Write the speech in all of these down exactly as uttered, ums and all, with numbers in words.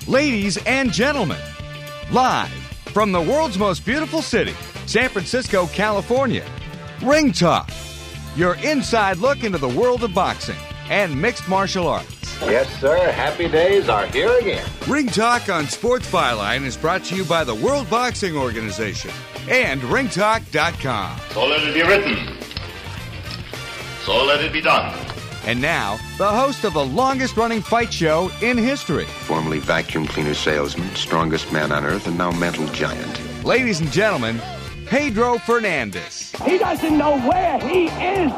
Ladies and gentlemen, live from the world's most beautiful city, San Francisco, California, Ring Talk, your inside look into the world of boxing and mixed martial arts. Yes, sir. Happy days are here again. Ring Talk on Sports Byline is brought to you by the World Boxing Organization and ring talk dot com. So let it be written. So let it be done. And now, the host of the longest-running fight show in history. Formerly vacuum cleaner salesman, strongest man on earth, and now mental giant. Ladies and gentlemen, Pedro Fernandez. He doesn't know where he is.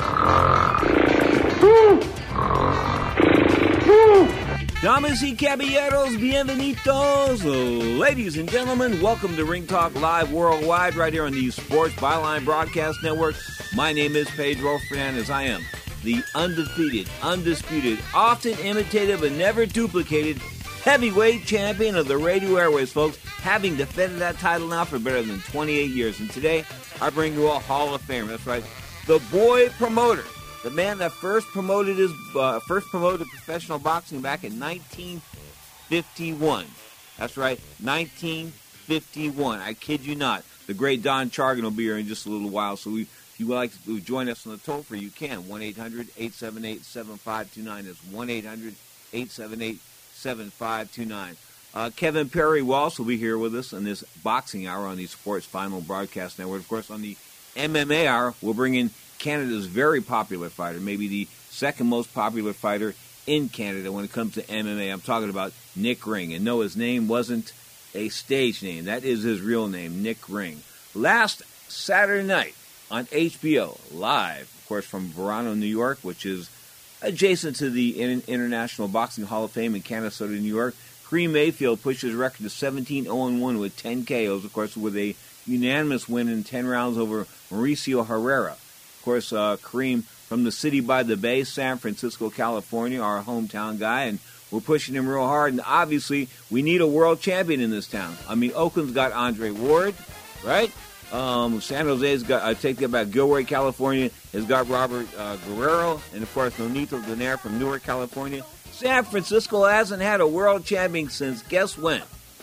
Damas y caballeros, bienvenidos. Ladies and gentlemen, welcome to Ring Talk Live Worldwide right here on the Sports Byline Broadcast Network. My name is Pedro Fernandez. I am the undefeated, undisputed, often imitated but never duplicated heavyweight champion of the radio airways, folks, having defended that title now for better than twenty-eight years. And today, I bring you a Hall of Famer. That's right, the boy promoter, the man that first promoted his uh, first promoted professional boxing back in nineteen fifty-one. That's right, nineteen fifty-one. I kid you not. The great Don Chargan will be here in just a little while, so we. If you would like to join us on the toll-free, you can. one eight hundred eight seven eight seven five two nine. That's one eight hundred eight seven eight seven five two nine. Uh, Kevin Perry Walsh will be here with us on this boxing hour on the Sports Final Broadcast Network. Of course, on the M M A hour, we'll bring in Canada's very popular fighter, maybe the second most popular fighter in Canada when it comes to M M A. I'm talking about Nick Ring. And no, his name wasn't a stage name. That is his real name, Nick Ring. Last Saturday night, on H B O, live, of course, from Verano, New York, which is adjacent to the International Boxing Hall of Fame in Canastota, New York. Kareem Mayfield pushed his record to seventeen oh one with ten K Os, of course, with a unanimous win in ten rounds over Mauricio Herrera. Of course, uh, Kareem from the city by the bay, San Francisco, California, our hometown guy, and we're pushing him real hard. And obviously, we need a world champion in this town. I mean, Oakland's got Andre Ward, right? Um, San Jose's got, I take that back, Gilroy, California, has got Robert uh, Guerrero, and of course, Nonito Donaire from Newark, California. San Francisco hasn't had a world champion since, guess when?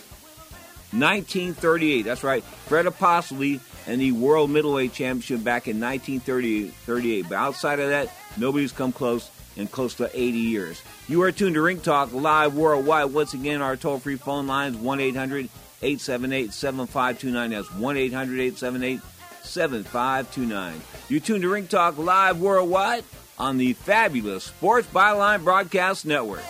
nineteen thirty-eight. That's right, Fred Apostoli and the World Middleweight Championship back in nineteen thirty-eight. But outside of that, nobody's come close in close to eighty years. You are tuned to Ring Talk Live Worldwide. Once again, our toll-free phone lines, one eight hundred eight seven eight seven five two nine. That's one eight hundred eight seven eight seven five two nine. You're tuned to Ring Talk Live Worldwide on the fabulous Sports Byline Broadcast Network.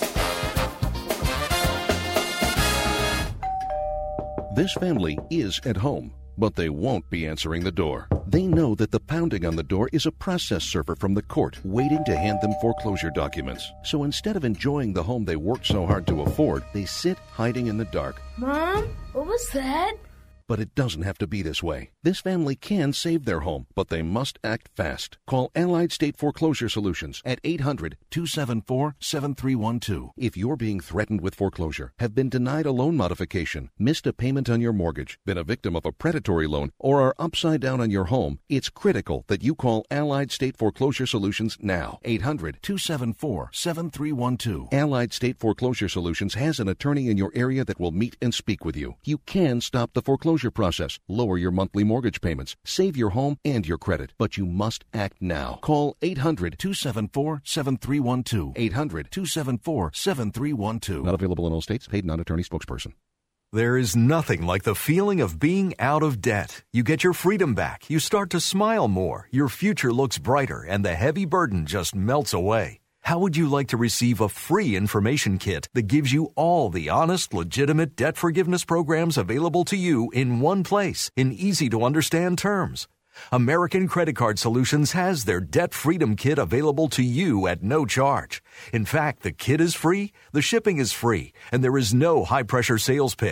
This family is at home, but they won't be answering the door. They know that the pounding on the door is a process server from the court waiting to hand them foreclosure documents. So instead of enjoying the home they worked so hard to afford, they sit hiding in the dark. Mom, what was that? But it doesn't have to be this way. This family can save their home, but they must act fast. Call Allied State Foreclosure Solutions at eight hundred two seven four seven three one two. If you're being threatened with foreclosure, have been denied a loan modification, missed a payment on your mortgage, been a victim of a predatory loan, or are upside down on your home, it's critical that you call Allied State Foreclosure Solutions now. eight hundred two seven four seven three one two. Allied State Foreclosure Solutions has an attorney in your area that will meet and speak with you. You can stop the foreclosure process, lower your monthly mortgage payments, save your home and your credit, but you must act now. Call eight hundred two seven four seven three one two. eight hundred two seven four seven three one two. Not available in all states. Paid non-attorney spokesperson. There is nothing like the feeling of being out of debt. You get your freedom back. You start to smile more. Your future looks brighter, and the heavy burden just melts away. How would you like to receive a free information kit that gives you all the honest, legitimate debt forgiveness programs available to you in one place in easy-to-understand terms? American Credit Card Solutions has their Debt Freedom Kit available to you at no charge. In fact, the kit is free, the shipping is free, and there is no high-pressure sales pitch.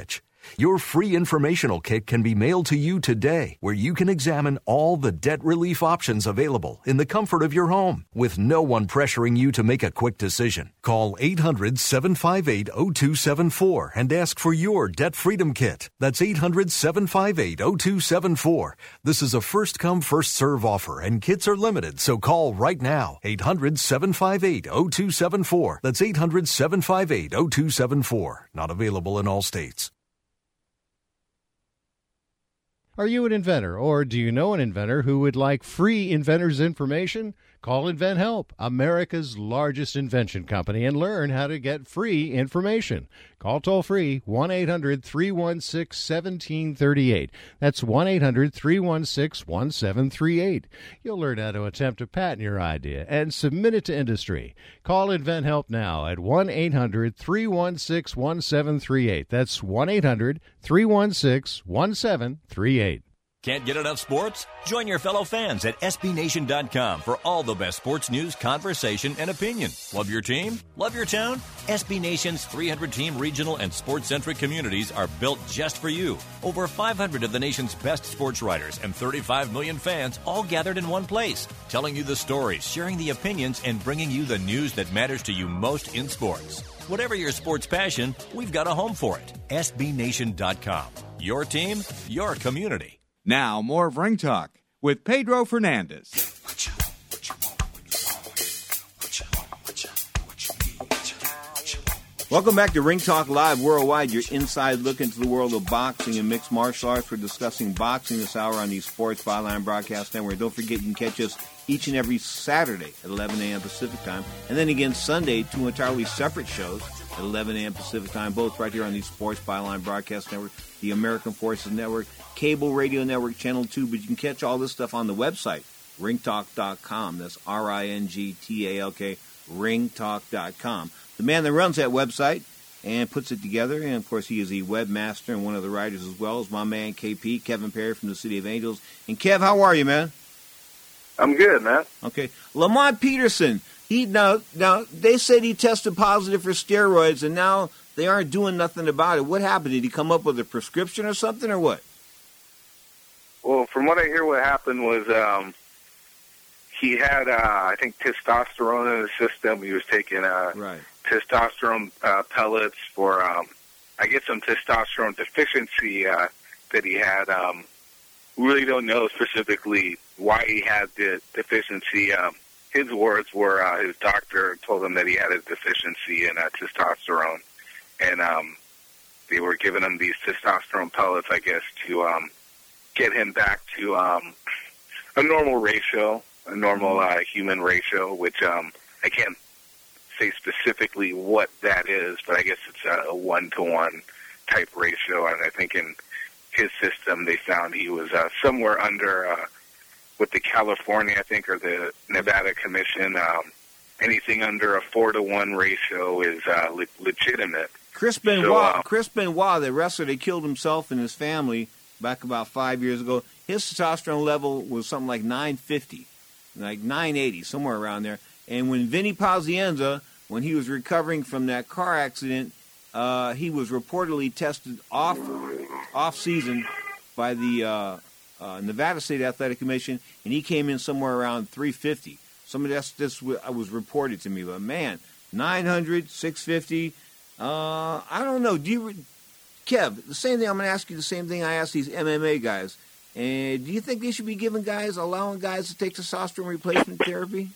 Your free informational kit can be mailed to you today, where you can examine all the debt relief options available in the comfort of your home, with no one pressuring you to make a quick decision. Call eight hundred, seven five eight, zero two seven four and ask for your Debt Freedom Kit. That's eight hundred, seven five eight, zero two seven four. This is a first-come, first-serve offer, and kits are limited, so call right now. eight hundred, seven five eight, zero two seven four. That's eight hundred, seven five eight, zero two seven four. Not available in all states. Are you an inventor, or do you know an inventor who would like free inventor's information? Call InventHelp, America's largest invention company, and learn how to get free information. Call toll-free one eight hundred, three one six, one seven three eight. That's one eight hundred, three one six, one seven three eight. You'll learn how to attempt to patent your idea and submit it to industry. Call InventHelp now at one eight hundred, three one six, one seven three eight. That's one eight hundred, three one six, one seven three eight. Can't get enough sports? Join your fellow fans at S B Nation dot com for all the best sports news, conversation, and opinion. Love your team? Love your town? S B Nation's three hundred team regional and sports-centric communities are built just for you. Over five hundred of the nation's best sports writers and thirty-five million fans all gathered in one place, telling you the stories, sharing the opinions, and bringing you the news that matters to you most in sports. Whatever your sports passion, we've got a home for it. S B Nation dot com. Your team, your community. Now, more of Ring Talk with Pedro Fernandez. Welcome back to Ring Talk Live Worldwide, your inside look into the world of boxing and mixed martial arts. We're discussing boxing this hour on the Sports Byline Broadcast Network. Don't forget, you can catch us each and every Saturday at eleven a.m. Pacific Time, and then again Sunday, two entirely separate shows at eleven a.m. Pacific Time, both right here on the Sports Byline Broadcast Network, the American Forces Network, Cable Radio Network, Channel two, but you can catch all this stuff on the website, ring talk dot com. That's R I N G T A L K, ring talk dot com. The man that runs that website and puts it together, and of course he is a webmaster and one of the writers as well, is my man K P, Kevin Perry from the City of Angels. And Kev, how are you, man? I'm good, man. Okay. Lamont Peterson, he now, now they said he tested positive for steroids, and now they aren't doing nothing about it. What happened? Did he come up with a prescription or something, or what? Well, from what I hear, what happened was um, he had, uh, I think, testosterone in his system. He was taking uh, right. testosterone uh, pellets for, um, I guess, some testosterone deficiency uh, that he had. Um, we really don't know specifically why he had the deficiency. Um, his words were uh, his doctor told him that he had a deficiency in uh, testosterone, and um, they were giving him these testosterone pellets, I guess, to um, get him back to um, a normal ratio, a normal uh, human ratio, which um, I can't say specifically what that is, but I guess it's a, a one-to-one type ratio, and I think in his system they found he was uh, somewhere under uh, with the California, I think, or the Nevada Commission, um, anything under a four-to-one ratio is uh, le- legitimate. Chris Benoit, so, uh, Chris Benoit, the wrestler that killed himself and his family back about five years ago, his testosterone level was something like nine fifty, like nine eighty, somewhere around there. And when Vinny Pazienza, when he was recovering from that car accident, uh, he was reportedly tested off off season by the uh, uh, Nevada State Athletic Commission, and he came in somewhere around three fifty. Some of that's this was reported to me, but man, nine hundred, six fifty. Uh, I don't know. Do you, Kev? The same thing. I'm going to ask you the same thing I asked these M M A guys. And do you think they should be giving guys, allowing guys to take testosterone replacement therapy?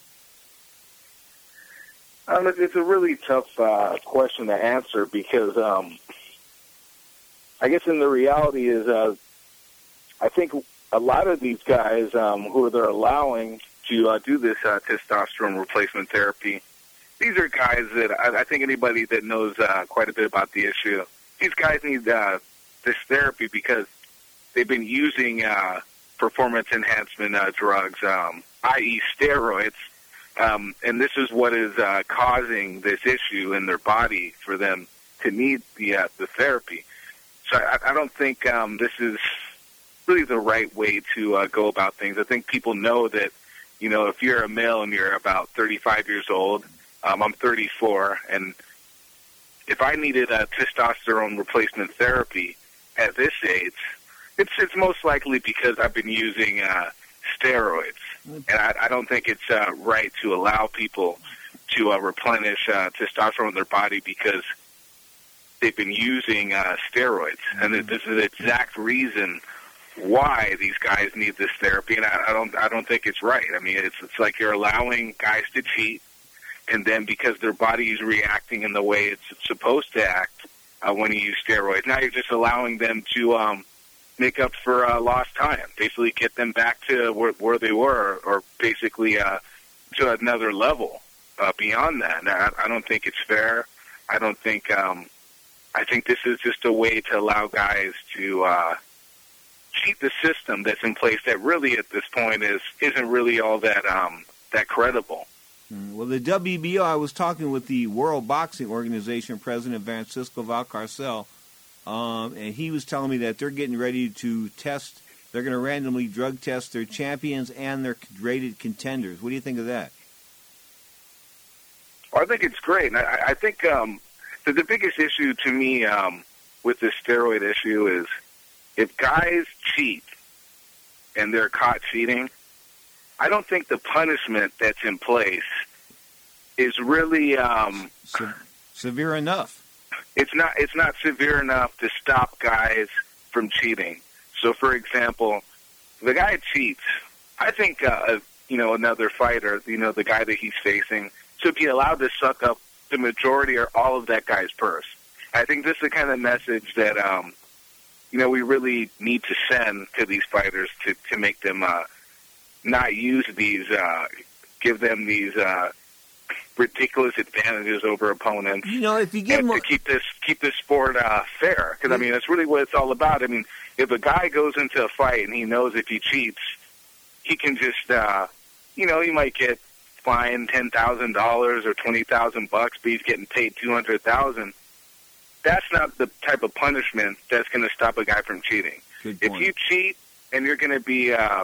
Um, it's a really tough uh, question to answer because um, I guess in the reality is uh, I think a lot of these guys um, who they're allowing to uh, do this uh, testosterone replacement therapy, these are guys that I, I think anybody that knows uh, quite a bit about the issue, these guys need uh, this therapy because they've been using uh, performance enhancement uh, drugs, um, that is steroids, um, and this is what is uh, causing this issue in their body for them to need the uh, the therapy. So I, I don't think um, this is really the right way to uh, go about things. I think people know that, you know, if you're a male and you're about thirty-five years old, um, I'm thirty-four, and if I needed a testosterone replacement therapy, at this age, it's it's most likely because I've been using uh, steroids, and I, I don't think it's uh, right to allow people to uh, replenish uh, testosterone in their body because they've been using uh, steroids, and this is the exact reason why these guys need this therapy. And I, I don't I don't think it's right. I mean, it's it's like you're allowing guys to cheat, and then because their body is reacting in the way it's supposed to act uh, when you use steroids, now you're just allowing them to um, make up for uh, lost time, basically get them back to where, where they were, or basically uh, to another level uh, beyond that. And I, I don't think it's fair. I don't think um, I think this is just a way to allow guys to uh, cheat the system that's in place that really at this point is isn't really all that um, that credible. Well, the W B O, I was talking with the World Boxing Organization president, Francisco Valcarcel, um, and he was telling me that they're getting ready to test, they're going to randomly drug test their champions and their rated contenders. What do you think of that? Well, I think it's great. And I, I think um, that the biggest issue to me um, with this steroid issue is if guys cheat and they're caught cheating, I don't think the punishment that's in place is really um, Se- severe enough. It's not. It's not severe enough to stop guys from cheating. So, for example, the guy cheats. I think uh, you know another fighter, you know the guy that he's facing, should be allowed to suck up the majority or all of that guy's purse. I think this is the kind of message that um, you know we really need to send to these fighters to to make them. Uh, not use these, uh, give them these uh, ridiculous advantages over opponents. You know, if you give and them to keep this keep this sport uh, fair, because I mean that's really what it's all about. I mean, if a guy goes into a fight and he knows if he cheats, he can just, uh, you know, he might get fined ten thousand dollars or twenty thousand bucks, but he's getting paid two hundred thousand. That's not the type of punishment that's going to stop a guy from cheating. Good If point. you cheat and you're going to be uh,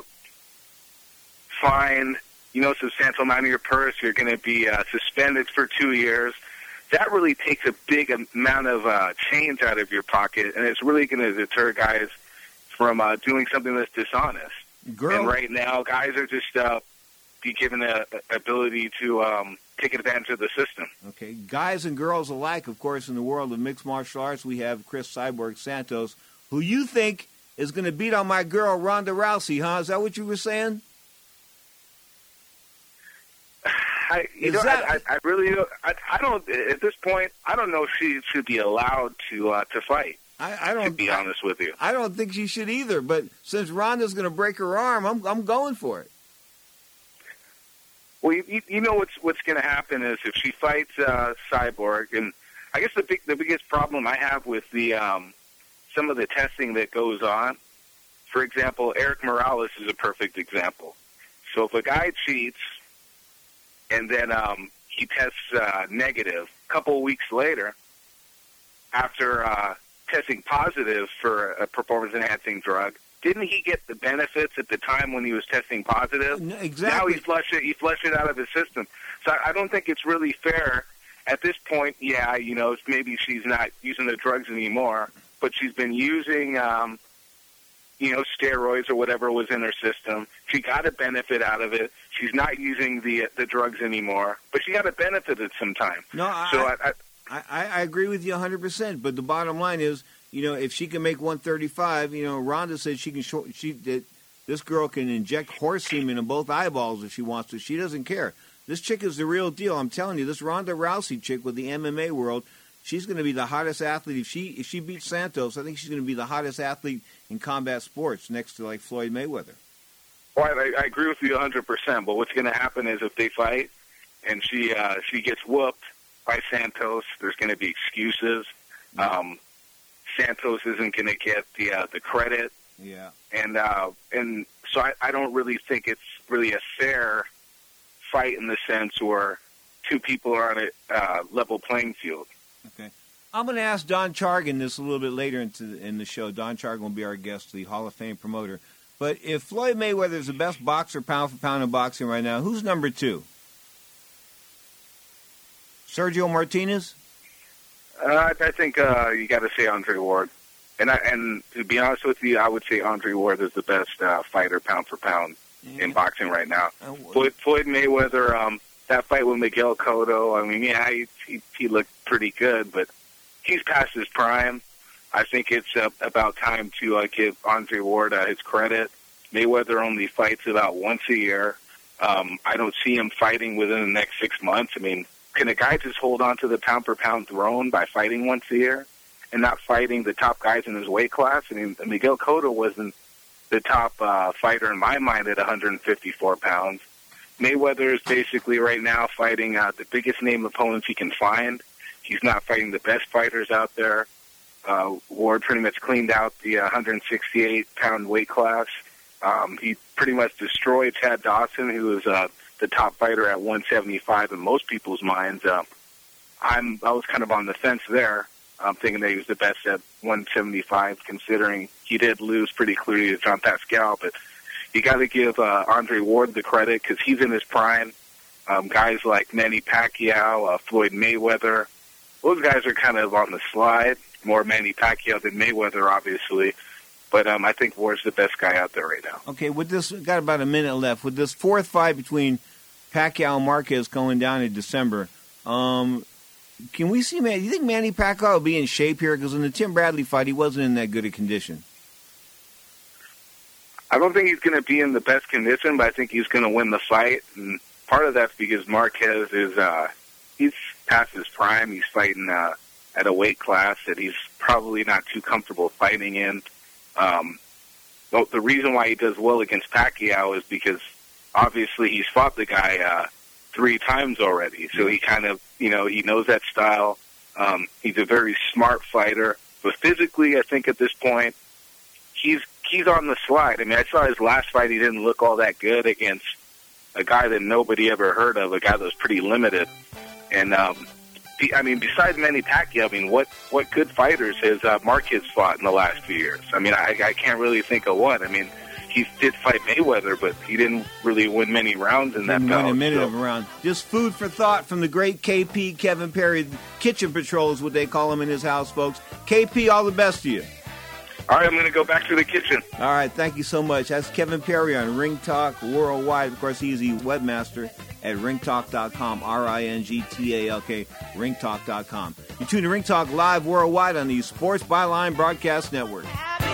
fined, you know, substantial amount of your purse, you're going to be uh, suspended for two years. That really takes a big amount of uh, change out of your pocket, and it's really going to deter guys from uh, doing something that's dishonest. Girl. And right now, guys are just uh, be given the ability to um, take advantage of the system. Okay, guys and girls alike, of course, in the world of mixed martial arts, we have Chris Cyborg Santos, who you think is going to beat on my girl Ronda Rousey, huh? Is that what you were saying? I, you Is know, that- I, I, I really, I, I don't. At this point, I don't know if she should be allowed to uh, to fight. I, I don't. To be honest with you, I don't think she should either. But since Ronda's going to break her arm, I'm I'm going for it. well, you, you know what's what's going to happen is if she fights uh, Cyborg, and I guess the big the biggest problem I have with the um, some of the testing that goes on. For example, Eric Morales is a perfect example. So if a guy cheats and then um, he tests uh, negative a couple of weeks later, after uh, testing positive for a performance-enhancing drug, didn't he get the benefits at the time when he was testing positive? No, exactly. Now he flushed it. He flushed it out of his system. So I I don't think it's really fair at this point. Yeah, you know, maybe she's not using the drugs anymore, but she's been using, um, you know, steroids or whatever was in her system. She got a benefit out of it. She's not using the the drugs anymore, but she got a benefit at some time. No, I, so I, I, I, I agree with you one hundred percent. But the bottom line is, you know, if she can make one thirty-five, you know, Ronda said she can. Show, she that this girl can inject horse semen in both eyeballs if she wants to. She doesn't care. This chick is the real deal. I'm telling you, this Ronda Rousey chick with the M M A world, she's going to be the hottest athlete. If she if she beats Santos, I think she's going to be the hottest athlete in combat sports next to like Floyd Mayweather. Well, I, I agree with you one hundred percent, but what's going to happen is if they fight and she uh, she gets whooped by Santos, there's going to be excuses. Um, Santos isn't going to get the uh, the credit, Yeah. and uh, and so I, I don't really think it's really a fair fight in the sense where two people are on a uh, level playing field. Okay. I'm going to ask Don Chargan this a little bit later into the, in the show. Don Chargan will be our guest, the Hall of Fame promoter. But if Floyd Mayweather is the best boxer pound for pound in boxing right now, who's number two? Sergio Martinez? Uh, I think uh, you got to say Andre Ward. And I, and to be honest with you, I would say Andre Ward is the best uh, fighter pound for pound yeah. in boxing right now. Uh, Floyd, Floyd Mayweather, um, that fight with Miguel Cotto, I mean, yeah, he, he, he looked pretty good, but he's past his prime. I think it's uh, about time to uh, give Andre Ward uh, his credit. Mayweather only fights about once a year. Um, I don't see him fighting within the next six months. I mean, can a guy just hold on to the pound-for-pound throne by fighting once a year and not fighting the top guys in his weight class? I mean, Miguel Cotto wasn't the top uh, fighter in my mind at one hundred fifty-four pounds. Mayweather is basically right now fighting uh, the biggest name opponents he can find. He's not fighting the best fighters out there. Uh, Ward pretty much cleaned out the uh, one hundred sixty-eight pound weight class. Um, he pretty much destroyed Chad Dawson, who was uh, the top fighter at one seventy-five in most people's minds. Uh, I'm I was kind of on the fence there. I'm thinking that he was the best at one seventy-five, considering he did lose pretty clearly to John Pascal. But you got to give uh, Andre Ward the credit because he's in his prime. Um, guys like Manny Pacquiao, uh, Floyd Mayweather, those guys are kind of on the slide. More Manny Pacquiao than Mayweather, obviously. But um, I think Ward's the best guy out there right now. Okay, with this, got about a minute left. With this fourth fight between Pacquiao and Marquez going down in December, um, can we see, man, do you think Manny Pacquiao will be in shape here? Because in the Tim Bradley fight, he wasn't in that good a condition. I don't think he's going to be in the best condition, but I think he's going to win the fight. And part of that's because Marquez is, uh, he's past his prime. He's fighting uh, at a weight class that he's probably not too comfortable fighting in. Um, well, the reason why he does well against Pacquiao is because obviously he's fought the guy uh, three times already. So he kind of, you know, he knows that style. Um, he's a very smart fighter. But physically, I think at this point, he's he's on the slide. I mean, I saw his last fight. He didn't look all that good against a guy that nobody ever heard of, a guy that was pretty limited. And, um, I mean, besides Manny Pacquiao, I mean, what, what good fighters has uh, Marquez fought in the last few years? I mean, I, I can't really think of one. I mean, he did fight Mayweather, but he didn't really win many rounds in that bout. Didn't win a minute so. of a round. Just food for thought from the great K P, Kevin Perry. Kitchen Patrol is what they call him in his house, folks. K P, all the best to you. All right, I'm going to go back to the kitchen. All right, thank you so much. That's Kevin Perry on Ring Talk Worldwide. Of course, he's the webmaster at ring talk dot com, R I N G T A L K, ring talk dot com. You tune to Ring Talk Live Worldwide on the Sports Byline Broadcast Network.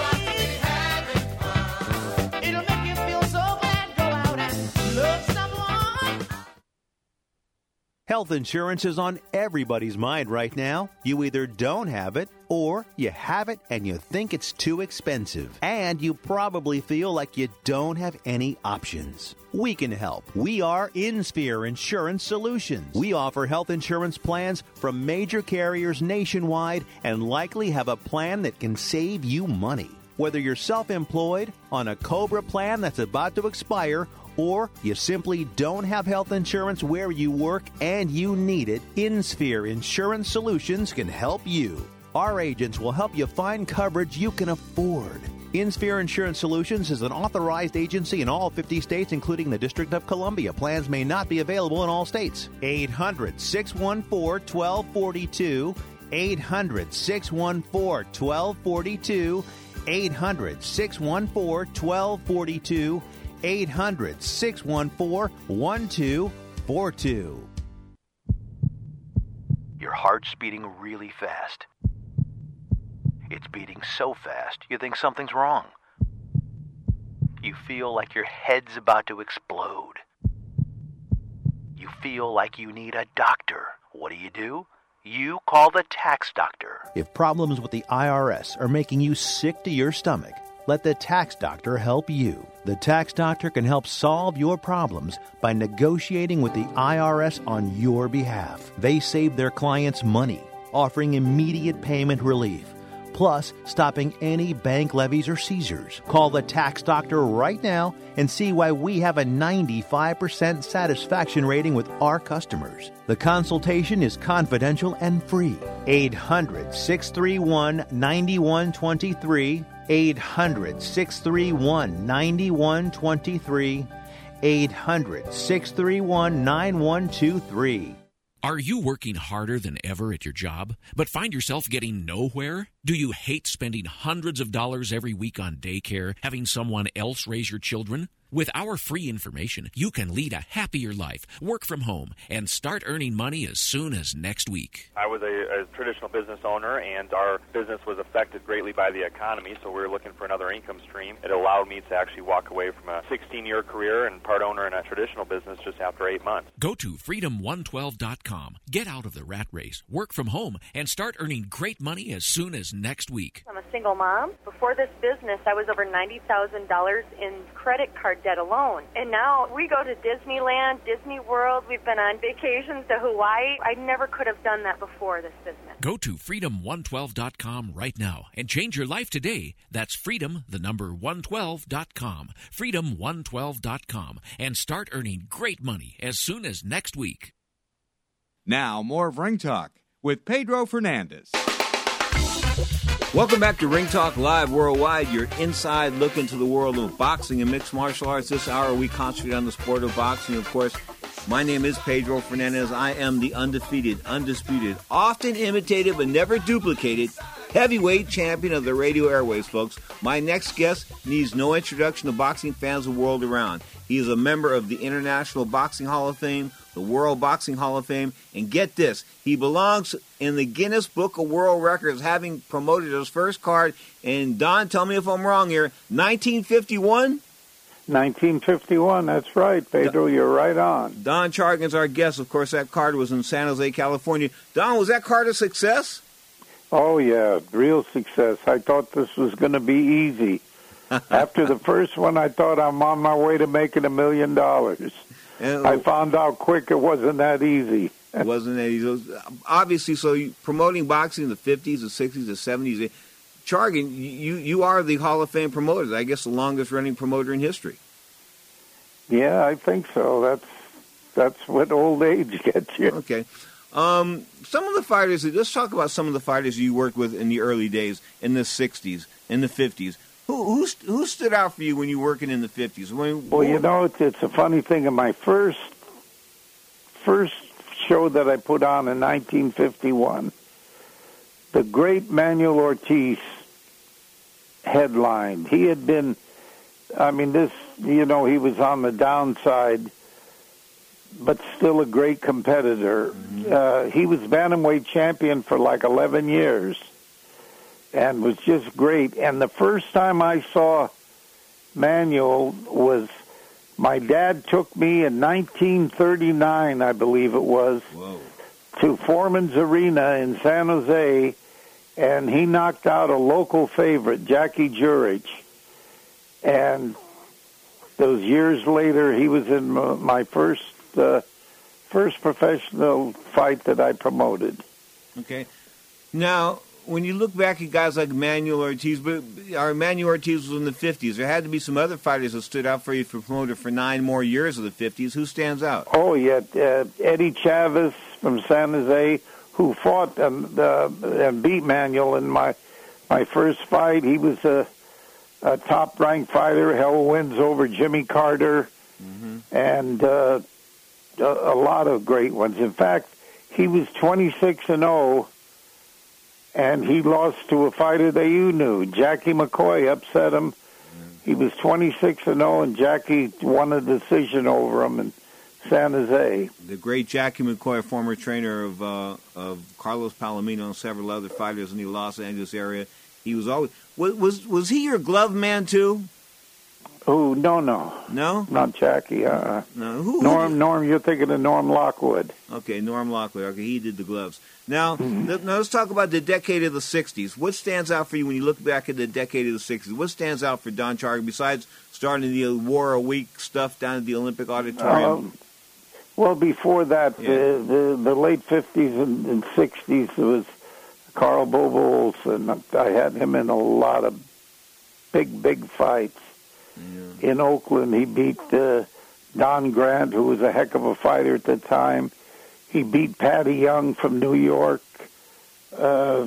Health insurance is on everybody's mind right now. You either don't have it, or you have it and you think it's too expensive. And you probably feel like you don't have any options. We can help. We are InSphere Insurance Solutions. We offer health insurance plans from major carriers nationwide and likely have a plan that can save you money. Whether you're self-employed, on a COBRA plan that's about to expire, or you simply don't have health insurance where you work and you need it, InSphere Insurance Solutions can help you. Our agents will help you find coverage you can afford. InSphere Insurance Solutions is an authorized agency in all fifty states, including the District of Columbia. Plans may not be available in all states. eight hundred, six one four, one two four two. eight hundred, six one four, one two four two. eight hundred, six one four, one two four two. eight hundred, six one four, one two four two. Your heart's beating really fast. It's beating so fast, you think something's wrong. You feel like your head's about to explode. You feel like you need a doctor. What do you do? You call the tax doctor. If problems with the I R S are making you sick to your stomach, let the tax doctor help you. The tax doctor can help solve your problems by negotiating with the I R S on your behalf. They save their clients money, offering immediate payment relief, plus stopping any bank levies or seizures. Call the tax doctor right now and see why we have a ninety-five percent satisfaction rating with our customers. The consultation is confidential and free. eight hundred, six three one, nine one two three. eight hundred, six three one, nine one two three. eight hundred, six three one, nine one two three. Are you working harder than ever at your job, but find yourself getting nowhere? Do you hate spending hundreds of dollars every week on daycare, having someone else raise your children? With our free information, you can lead a happier life, work from home, and start earning money as soon as next week. I was a, a traditional business owner, and our business was affected greatly by the economy, so we were looking for another income stream. It allowed me to actually walk away from a sixteen-year career and part owner in a traditional business just after eight months. Go to freedom one twelve dot com. Get out of the rat race, work from home, and start earning great money as soon as next week. I'm a single mom. Before this business, I was over ninety thousand dollars in credit card debt alone. And now we go to Disneyland, Disney World. We've been on vacations to Hawaii. I never could have done that before this business. Go to freedom one twelve dot com right now and change your life today. That's freedom, the number one twelve dot com. freedom one twelve dot com. And start earning great money as soon as next week. Now, more of Ring Talk with Pedro Fernandez. Welcome back to Ring Talk Live Worldwide, your inside look into the world of boxing and mixed martial arts. This hour we concentrate on the sport of boxing. Of course, my name is Pedro Fernandez. I am the undefeated, undisputed, often imitated but never duplicated heavyweight champion of the radio airwaves, folks. My next guest needs no introduction to boxing fans the world around. He is a member of the International Boxing Hall of Fame, the World Boxing Hall of Fame, and get this, he belongs in the Guinness Book of World Records, having promoted his first card, and Don, tell me if I'm wrong here, nineteen fifty-one? nineteen fifty-one, that's right, Pedro, Don, you're right on. Don Chargan's our guest. Of course, that card was in San Jose, California. Don, was that card a success? Oh, yeah, real success. I thought this was going to be easy. After the first one, I thought I'm on my way to making a million dollars. And I found out quick it wasn't that easy. It wasn't that easy. Obviously, so you, promoting boxing in the fifties, the sixties, the seventies, Chargan, you, you are the Hall of Fame promoter, I guess the longest-running promoter in history. Yeah, I think so. That's that's what old age gets you. Okay. Um, some of the fighters, let's talk about some of the fighters you worked with in the early days, in the sixties, in the fifties. Who, who, who stood out for you when you were working in the fifties? When, well, you know, it's, it's a funny thing. In my first first show that I put on in nineteen fifty-one, the great Manuel Ortiz headlined. He had been, I mean, this, you know, he was on the downside, but still a great competitor. Mm-hmm. Uh, he was bantamweight champion for like eleven years. And was just great. And the first time I saw Manuel was, my dad took me in nineteen thirty-nine, I believe it was, Whoa. to Foreman's Arena in San Jose, and he knocked out a local favorite, Jackie Jurich. And those years later, he was in my first uh, first professional fight that I promoted. Okay. Now, when you look back at guys like Manuel Ortiz, but our Manuel Ortiz was in the fifties. There had to be some other fighters that stood out for you for promoter for nine more years of the fifties. Who stands out? Oh, yeah. Uh, Eddie Chavez from San Jose, who fought and, uh, and beat Manuel in my my first fight. He was a, a top-ranked fighter, held wins over Jimmy Carter, mm-hmm. and uh, a, a lot of great ones. In fact, he was twenty-six and oh, and he lost to a fighter that you knew. Jackie McCoy upset him. He was twenty-six and oh, and Jackie won a decision over him in San Jose. The great Jackie McCoy, former trainer of uh, of Carlos Palomino and several other fighters in the Los Angeles area. He was always was was, was he your glove man too? Oh no no no not Jackie. Uh, no who, Norm who Norm. You're thinking of Norm Lockwood. Okay, Norm Lockwood. Okay, he did the gloves. Now, mm-hmm. th- now let's talk about the decade of the sixties. What stands out for you when you look back at the decade of the sixties? What stands out for Don Chargan besides starting the War a Week stuff down at the Olympic Auditorium? Um, well, before that, yeah. the, the the late fifties and, and sixties, it was Carl Bobols, and I had him in a lot of big, big fights. Yeah. In Oakland, he beat uh, Don Grant, who was a heck of a fighter at the time. He beat Patty Young from New York. Uh,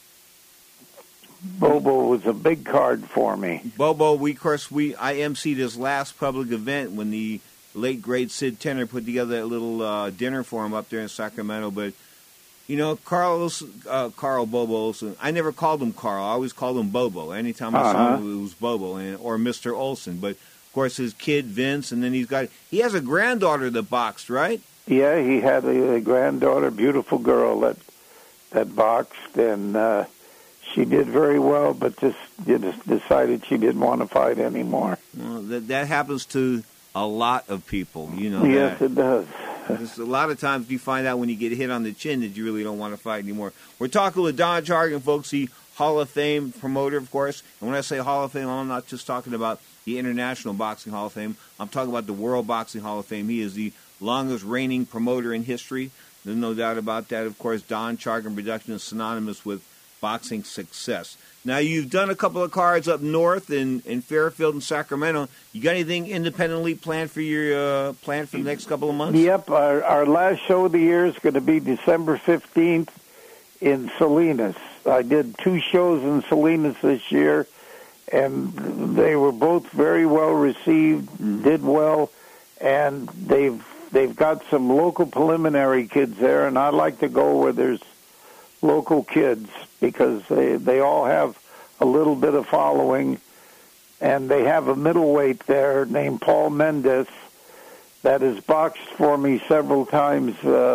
Bobo was a big card for me. Bobo, we of course we I emceed his last public event when the late great Sid Tenner put together a little uh, dinner for him up there in Sacramento. But you know, Carlos, uh, Carl Bobo Olson. I never called him Carl. I always called him Bobo. Anytime I uh-huh. saw him, it was Bobo and or Mister Olson. But of course, his kid Vince, and then he's got he has a granddaughter that boxed, right? Yeah, he had a, a granddaughter, beautiful girl that that boxed, and uh, she did very well, but just, just decided she didn't want to fight anymore. Well, that that happens to a lot of people, you know. Yes, that. it does. There's a lot of times you find out when you get hit on the chin that you really don't want to fight anymore. We're talking with Don Chargan, folks, the Hall of Fame promoter, of course. And when I say Hall of Fame, I'm not just talking about the International Boxing Hall of Fame. I'm talking about the World Boxing Hall of Fame. He is the longest reigning promoter in history. There's no doubt about that. Of course, Don Chargan Productions is synonymous with boxing success. Now, you've done a couple of cards up north in, in Fairfield and Sacramento. You got anything independently planned for your uh, planned for the next couple of months? Yep. Our, our last show of the year is going to be December fifteenth in Salinas. I did two shows in Salinas this year, and they were both very well received, did well, and they've they've got some local preliminary kids there, and I like to go where there's local kids because they they all have a little bit of following, and they have a middleweight there named Paul Mendes that has boxed for me several times uh,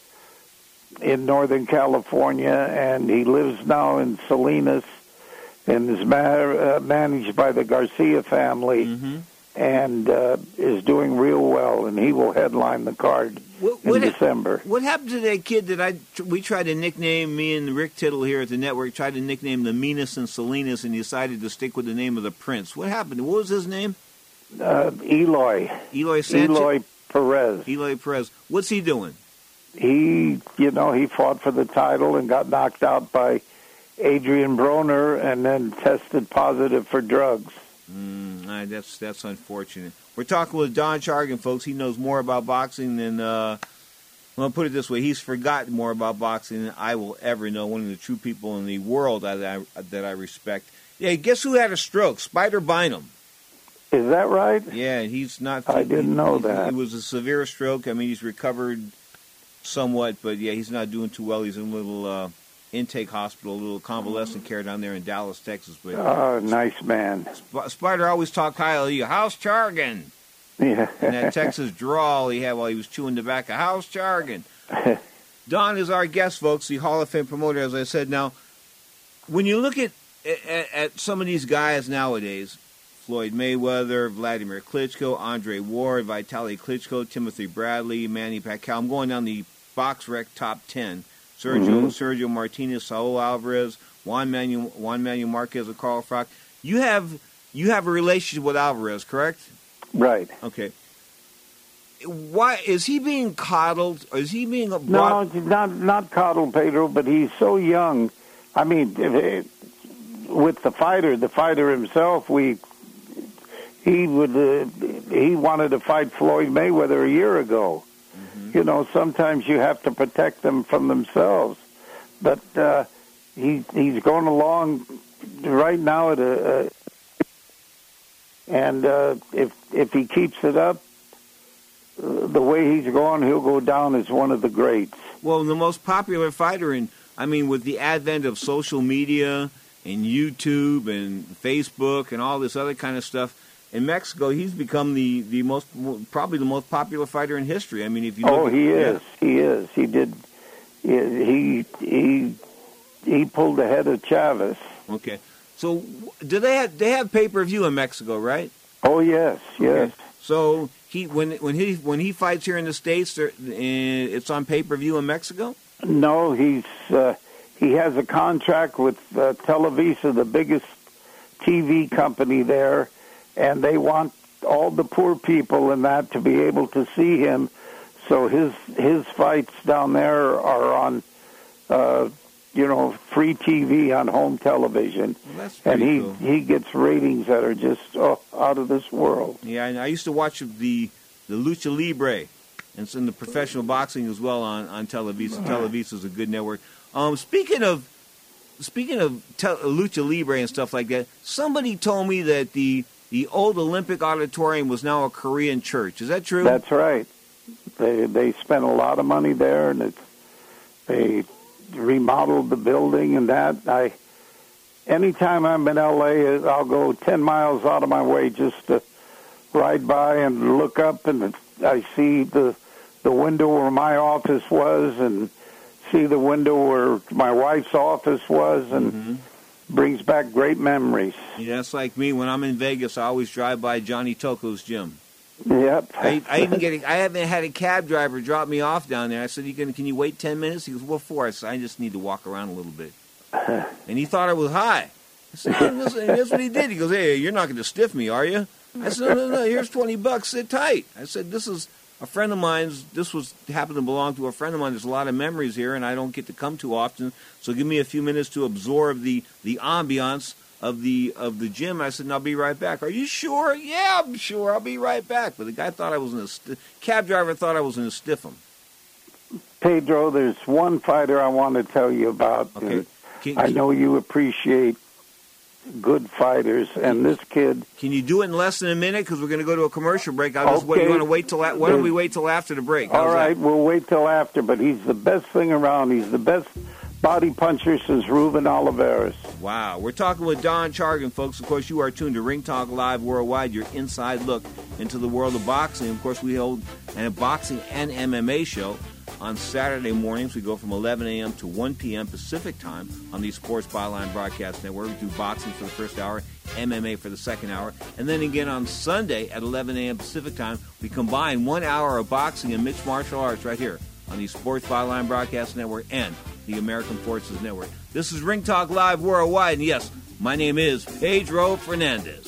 in Northern California, and he lives now in Salinas and is ma- uh, managed by the Garcia family. Mm-hmm. And uh, is doing real well, and he will headline the card what, in what December. Ha- what happened to that kid that I we tried to nickname, me and Rick Tittle here at the network, tried to nickname the Meanest in Salinas, and he decided to stick with the name of the Prince? What happened? What was his name? Uh, Eloy. Eloy Sanchez? Eloy Perez. Eloy Perez. What's he doing? He, you know, he fought for the title and got knocked out by Adrian Broner and then tested positive for drugs. Mm, uh, that's that's unfortunate. We're talking with Don Chargan, folks. He knows more about boxing than, uh, well, I'll put it this way, he's forgotten more about boxing than I will ever know. One of the true people in the world that I, that I respect. Yeah, guess who had a stroke? Spider Bynum. Is that right? Yeah, he's not. I didn't he, know he, that. It was a severe stroke. I mean, he's recovered somewhat, but yeah, he's not doing too well. He's in a little uh, intake hospital, a little convalescent care down there in Dallas, Texas. But oh, nice man. Sp- Spider always talked high of you. How's Chargan? Yeah. And that Texas drawl he had while he was chewing tobacco. How's Chargan? Don is our guest, folks, the Hall of Fame promoter, as I said. Now, when you look at, at, at some of these guys nowadays, Floyd Mayweather, Vladimir Klitschko, Andre Ward, Vitaly Klitschko, Timothy Bradley, Manny Pacquiao. I'm going down the BoxRec top ten. Sergio mm-hmm. Sergio Martinez, Saul Alvarez, Juan Manuel Juan Manuel Marquez, and Carl Froch. You have you have a relationship with Alvarez, correct? Right. Okay. Why is he being coddled? Or is he being brought... No, not not coddled, Pedro. But he's so young. I mean, if, with the fighter, the fighter himself, we he would uh, he wanted to fight Floyd Mayweather a year ago. Mm-hmm. You know, sometimes you have to protect them from themselves. But uh, he he's going along right now at a, a and uh, if if he keeps it up uh, the way he's going, he'll go down as one of the greats. Well, the most popular fighter, in I mean, with the advent of social media and YouTube and Facebook and all this other kind of stuff. In Mexico, he's become the, the most, probably the most popular fighter in history. I mean, if you look oh, at, he yeah. is, he is. He did, he he he pulled ahead of Chavez. Okay, so do they have they have pay per view in Mexico, right? Oh yes, yes. Okay. So he when when he when he fights here in the States, it's on pay per view in Mexico. No, he's uh, he has a contract with uh, Televisa, the biggest T V company there. And they want all the poor people in that to be able to see him. So his his fights down there are on, uh, you know, free T V on home television. Well, that's and he, cool. he gets ratings that are just oh, out of this world. Yeah, and I used to watch the the Lucha Libre, and it's in the professional boxing as well on, on Televisa. Televisa is a good network. Um, speaking of speaking of tel- Lucha Libre and stuff like that, somebody told me that the the old Olympic Auditorium was now a Korean church. Is that true? That's right. They they spent a lot of money there, and it's, they remodeled the building and that. I anytime I'm in L A, I'll go ten miles out of my way just to ride by and look up, and I see the the window where my office was, and see the window where my wife's office was, and mm-hmm. brings back great memories. Yeah, that's like me. When I'm in Vegas, I always drive by Johnny Toko's gym. Yep. I, I even get. A, I haven't had a cab driver drop me off down there. I said, "You can? Can you wait ten minutes?" He goes, "What for?" I said, "I just need to walk around a little bit." And he thought I was high. I said, no, that's, that's what he did. He goes, "Hey, you're not going to stiff me, are you?" I said, "No, no, no. Here's twenty bucks. Sit tight." I said, "This is a friend of mine's. This was happened to belong to a friend of mine. There's a lot of memories here, and I don't get to come too often. So give me a few minutes to absorb the the ambiance of the of the gym." I said, "And I'll be right back." "Are you sure?" "Yeah, I'm sure. I'll be right back." But the guy thought I was going to st- cab driver thought I was going to stiff him. Pedro, there's one fighter I want to tell you about. Okay. Can, I know you appreciate good fighters, and this kid. Can you do it in less than a minute? Because we're going to go to a commercial break. I'll just okay. wait. You want to wait till? A- why don't we wait till after the break? How's All right, that? We'll wait till after. But he's the best thing around. He's the best body puncher since Ruben Oliveras. Wow. We're talking with Don Chargan, folks. Of course, you are tuned to Ring Talk Live Worldwide, your inside look into the world of boxing. Of course, we hold a boxing and M M A show on Saturday mornings. We go from eleven a.m. to one p.m. Pacific time on the Sports Byline Broadcast Network. We do boxing for the first hour, M M A for the second hour. And then again on Sunday at eleven a.m. Pacific time, we combine one hour of boxing and mixed martial arts right here on the Sports Byline Broadcast Network and the American Forces Network. This is Ring Talk Live Worldwide, and yes, my name is Pedro Fernandez.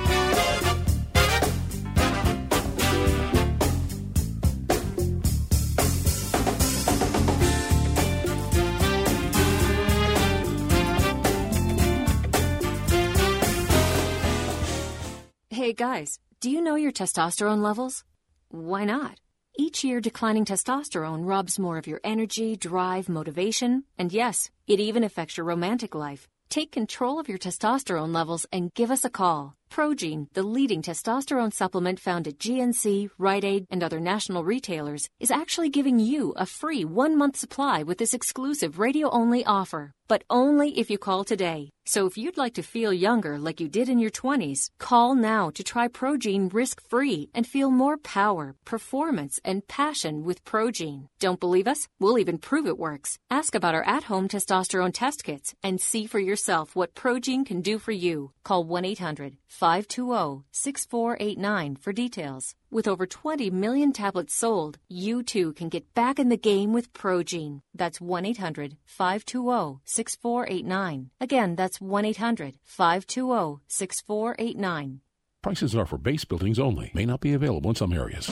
Hey guys, do you know your testosterone levels? Why not? Each year, declining testosterone robs more of your energy, drive, motivation, and yes, it even affects your romantic life. Take control of your testosterone levels and give us a call. Progene, the leading testosterone supplement found at G N C, Rite Aid, and other national retailers, is actually giving you a free one-month supply with this exclusive radio-only offer. But only if you call today. So if you'd like to feel younger like you did in your twenties, call now to try Progene risk-free and feel more power, performance, and passion with Progene. Don't believe us? We'll even prove it works. Ask about our at-home testosterone test kits and see for yourself what Progene can do for you. Call one eight hundred five two zero six four eight nine for details. With over twenty million tablets sold, you too can get back in the game with Progene. That's one eight hundred five two zero six four eight nine. Again, that's one eight hundred five two zero six four eight nine. Prices are for base buildings only. May not be available in some areas.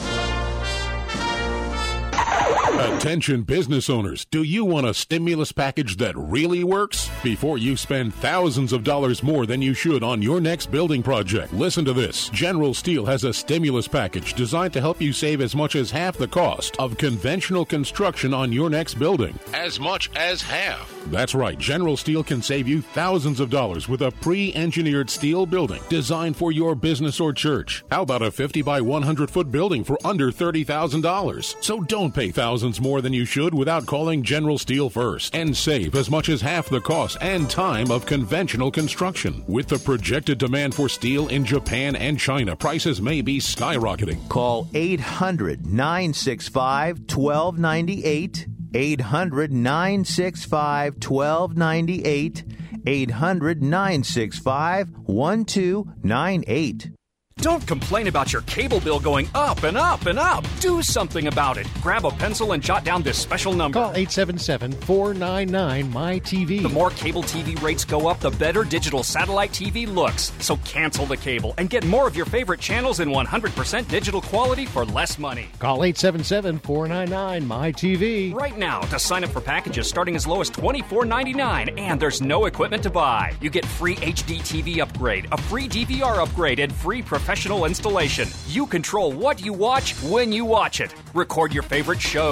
Attention business owners, do you want a stimulus package that really works? Before you spend thousands of dollars more than you should on your next building project, listen to this. General Steel has a stimulus package designed to help you save as much as half the cost of conventional construction on your next building. As much as half. That's right, General Steel can save you thousands of dollars with a pre-engineered steel building designed for your business or church. How about a fifty by one hundred foot building for under thirty thousand dollars? So don't pay thousands more than you should without calling General Steel first and save as much as half the cost and time of conventional construction. With the projected demand for steel in Japan and China, prices may be skyrocketing. Call eight hundred nine six five one two nine eight, eight hundred nine six five one two nine eight, eight hundred nine six five one two nine eight. Don't complain about your cable bill going up and up and up. Do something about it. Grab a pencil and jot down this special number. Call eight seven seven, four nine nine, M Y T V. The more cable T V rates go up, the better digital satellite T V looks. So cancel the cable and get more of your favorite channels in one hundred percent digital quality for less money. Call eight seven seven, four nine nine, M Y T V. Right now to sign up for packages starting as low as twenty-four ninety-nine, and there's no equipment to buy. You get free H D T V upgrade, a free D V R upgrade, and free professional installation. You control what you watch when you watch it. Record your favorite shows,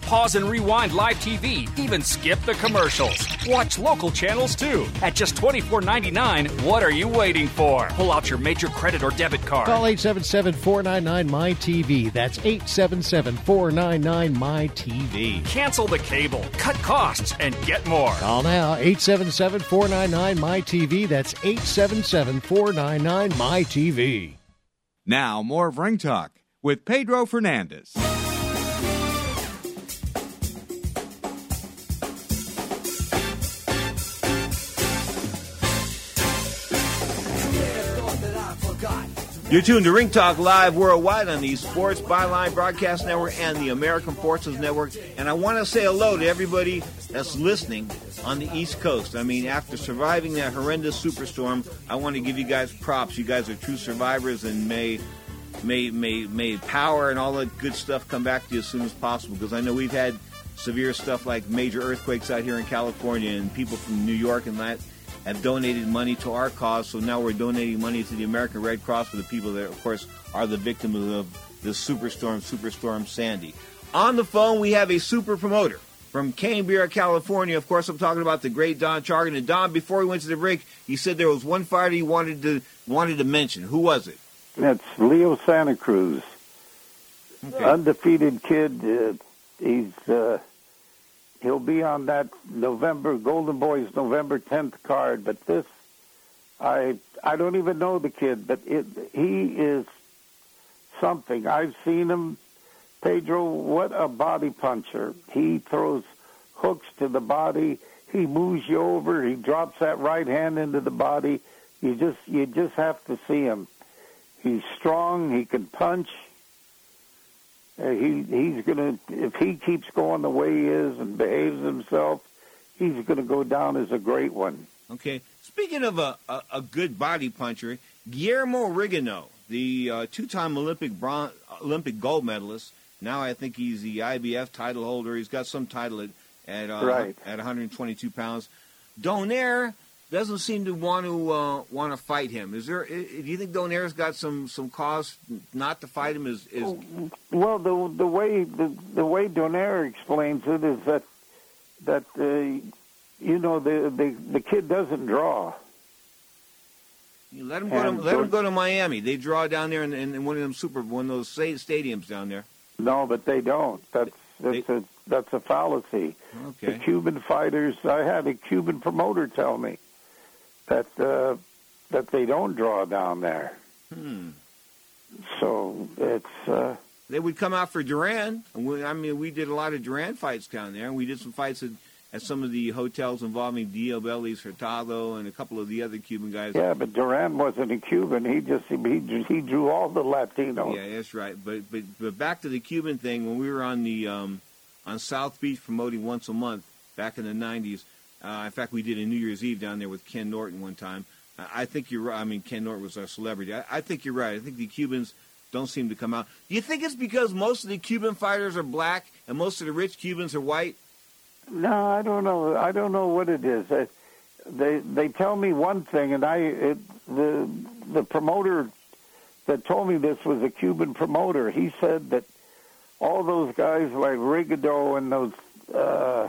pause and rewind live T V, even skip the commercials. Watch local channels too. At just twenty-four ninety-nine, what are you waiting for? Pull out your major credit or debit card. Call eight seven seven, four nine nine, M Y T V. That's eight seven seven, four nine nine, M Y T V. Cancel the cable, cut costs, and get more. Call now, eight seven seven, four nine nine, M Y T V. That's eight seven seven, four nine nine, M Y T V. Now, more of Ring Talk with Pedro Fernandez. You're tuned to Ring Talk Live worldwide on the Sports Byline Broadcast Network and the American Forces Network. And I want to say hello to everybody that's listening on the East Coast. I mean, after surviving that horrendous superstorm, I want to give you guys props. You guys are true survivors, and may may may may power and all that good stuff come back to you as soon as possible, because I know we've had severe stuff like major earthquakes out here in California, and people from New York and that have donated money to our cause, so now we're donating money to the American Red Cross for the people that, of course, are the victims of the superstorm, Superstorm Sandy. On the phone, we have a super promoter from Canebrere, California. Of course, I'm talking about the great Don Chargan. And Don, before we went to the break, he said there was one fighter he wanted to wanted to mention. Who was it? That's Leo Santa Cruz. Okay. Undefeated kid. Uh, he's... Uh, He'll be on that November, Golden Boys November tenth card, but this, I I don't even know the kid, but it, he is something. I've seen him, Pedro, what a body puncher. He throws hooks to the body, he moves you over, he drops that right hand into the body. You just you just have to see him. He's strong, he can punch. Uh, he he's gonna if he keeps going the way he is and behaves himself, he's gonna go down as a great one. Okay. Speaking of a, a, a good body puncher, Guillermo Rigondeaux, the uh, two-time Olympic bron- Olympic gold medalist. Now I think he's the I B F title holder. He's got some title at at, uh, right. at one hundred twenty-two pounds. Donaire doesn't seem to want to uh, want to fight him. Is there? Do you think Donaire's got some, some cause not to fight him? Is, is... Well, the the way the, the way Donaire explains it is that that uh, you know the, the the kid doesn't draw. You let him go to let him go to Miami. They draw down there in, in one of them super one of those stadiums down there. No, but they don't. That's that's they, a that's a fallacy. Okay. The Cuban fighters. I had a Cuban promoter tell me that uh, that they don't draw down there. Hmm. So it's... Uh, they would come out for Duran. I mean, we did a lot of Duran fights down there, and we did some fights at, at some of the hotels involving Diabeles Hurtado and a couple of the other Cuban guys. Yeah, but Duran wasn't a Cuban. He just he, he drew all the Latinos. Yeah, that's right. But but but back to the Cuban thing. When we were on the um, on South Beach promoting once a month back in the nineties, Uh, in fact, we did a New Year's Eve down there with Ken Norton one time. Uh, I think you're right. I mean, Ken Norton was our celebrity. I, I think you're right. I think the Cubans don't seem to come out. Do you think it's because most of the Cuban fighters are black and most of the rich Cubans are white? No, I don't know. I don't know what it is. They they, they tell me one thing, and I it, the the promoter that told me this was a Cuban promoter. He said that all those guys like Rigondeaux and those. Uh,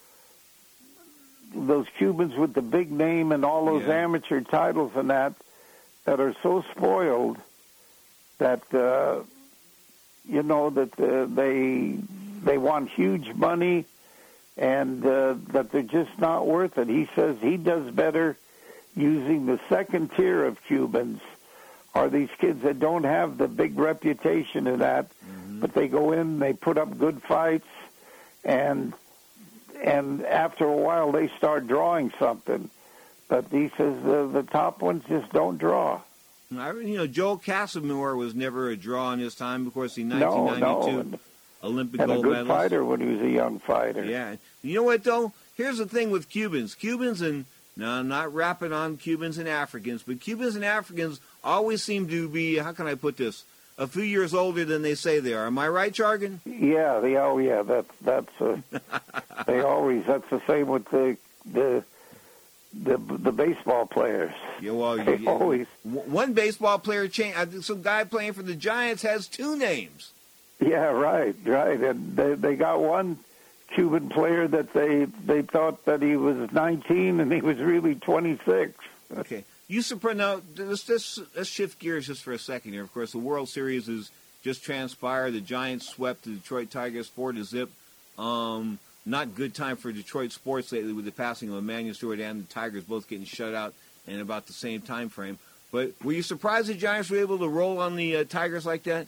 those Cubans with the big name and all those yeah. amateur titles and that, that are so spoiled that, uh, you know, that uh, they they want huge money and uh, that they're just not worth it. He says he does better using the second tier of Cubans, are these kids that don't have the big reputation of that, mm-hmm. but they go in, they put up good fights, and and after a while they start drawing something. But he says uh, the top ones just don't draw. I, you know, Joel Casimir was never a draw in his time. Of course, the nineteen ninety-two no, no. And, Olympic and gold a good medalist. fighter when he was a young fighter. Yeah. You know what, though? Here's the thing with Cubans. Cubans and, no, I'm not rapping on Cubans and Africans, but Cubans and Africans always seem to be, how can I put this, a few years older than they say they are. Am I right, Chargan? Yeah, they, oh yeah, that's that's uh, they always. That's the same with the the the, the baseball players. Yeah, well, they yeah, always. One baseball player changed. Some guy playing for the Giants has two names. Yeah, right, right, and they they got one Cuban player that they they thought that he was nineteen and he was really twenty-six. Okay. You surprised now? Let's, let's, let's shift gears just for a second here. Of course, the World Series has just transpired. The Giants swept the Detroit Tigers four to zip. Um, not good time for Detroit sports lately with the passing of Emmanuel Stewart and the Tigers both getting shut out in about the same time frame. But were you surprised the Giants were able to roll on the uh, Tigers like that?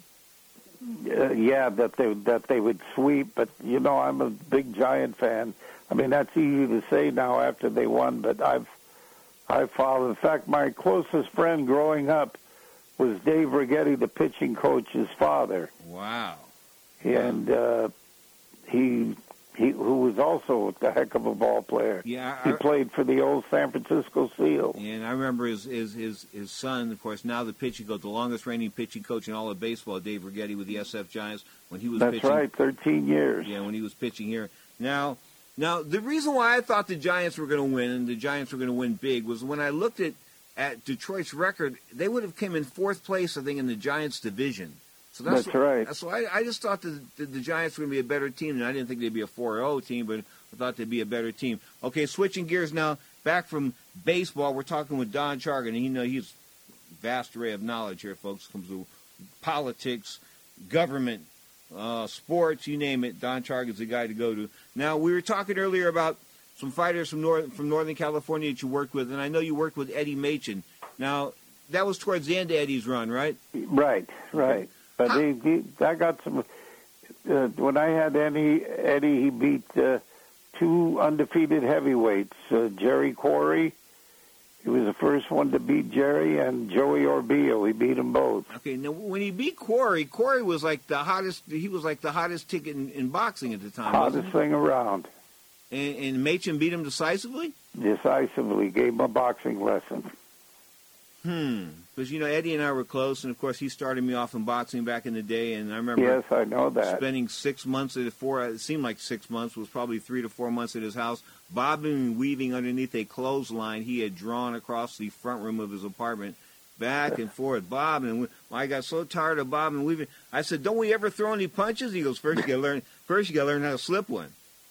Uh, yeah, that they that they would sweep. But you know, I'm a big Giant fan. I mean, that's easy to say now after they won, but I've I followed. In fact, my closest friend growing up was Dave Righetti, the pitching coach's father. Wow. And uh, he, he, who was also a heck of a ball player. Yeah, I, he I, played for the old San Francisco Seals. And I remember his his his, his son, of course, now the pitching coach, the longest reigning pitching coach in all of baseball, Dave Righetti with the S F Giants when he was That's pitching. That's right, thirteen years. Yeah, when he was pitching here. Now. Now, the reason why I thought the Giants were going to win, and the Giants were going to win big, was when I looked at, at Detroit's record, they would have come in fourth place, I think, in the Giants' division. So that's, that's right. So I, I just thought that the, the Giants were going to be a better team, and I didn't think they'd be a four oh team, but I thought they'd be a better team. Okay, switching gears now, back from baseball, we're talking with Don Chargan, and you know he's a vast array of knowledge here, folks. Comes to politics, government, Uh, sports, you name it. Don Chargan's the guy to go to. Now, we were talking earlier about some fighters from North, from Northern California that you worked with, and I know you worked with Eddie Machen. Now, that was towards the end of Eddie's run, right? Right, right. But he, he, I got some. Uh, when I had Eddie, Eddie, he beat uh, two undefeated heavyweights, uh, Jerry Quarry. He was the first one to beat Jerry, and Joey Orbio. He beat them both. Okay, now when he beat Quarry, Quarry was like the hottest. He was like the hottest ticket in, in boxing at the time. Hottest thing around. And, and Machen beat him decisively. Decisively, gave him a boxing lesson. Hmm. Because you know Eddie and I were close, and of course he started me off in boxing back in the day, and I remember. Yes, I know that. Spending six months at four. It seemed like six months. Was probably three to four months at his house, bobbing and weaving underneath a clothesline he had drawn across the front room of his apartment, back and forth, bobbing. And I got so tired of bobbing and weaving. I said, "Don't we ever throw any punches?" He goes, "First you got to learn. First you got to learn how to slip one."